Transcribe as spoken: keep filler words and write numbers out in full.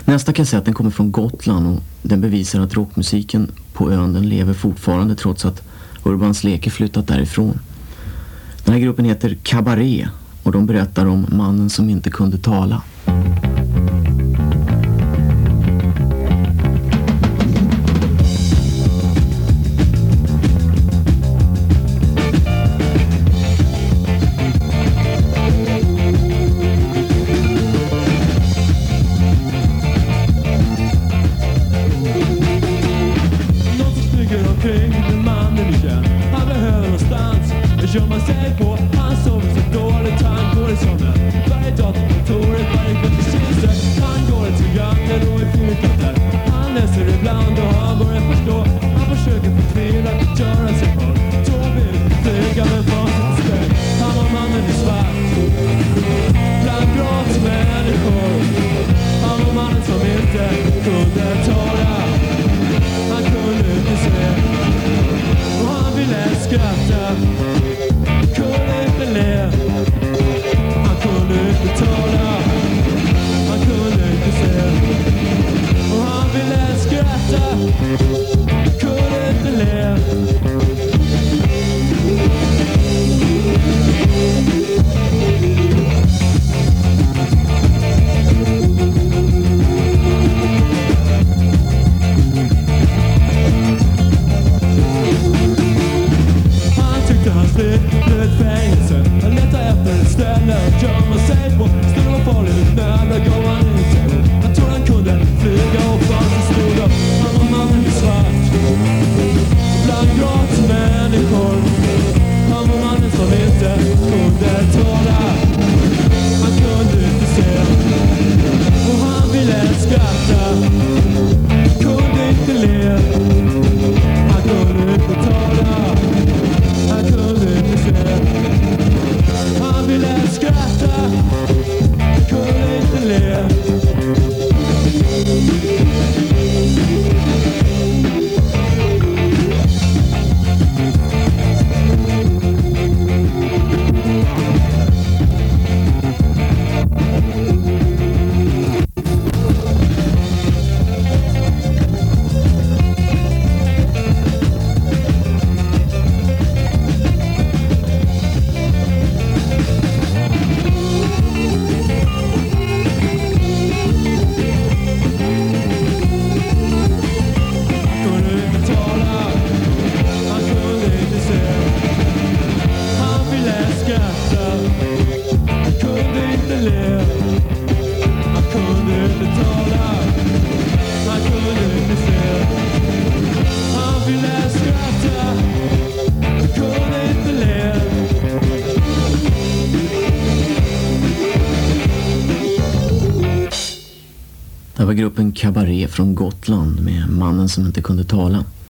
Nästa kassetten kommer från Gotland och den bevisar att rockmusiken på ön den lever fortfarande trots att Urban Sleke flyttat därifrån. Den här gruppen heter Cabaret och de berättar om mannen som inte kunde tala. Det var gruppen Cabaret från Gotland med mannen som inte kunde tala.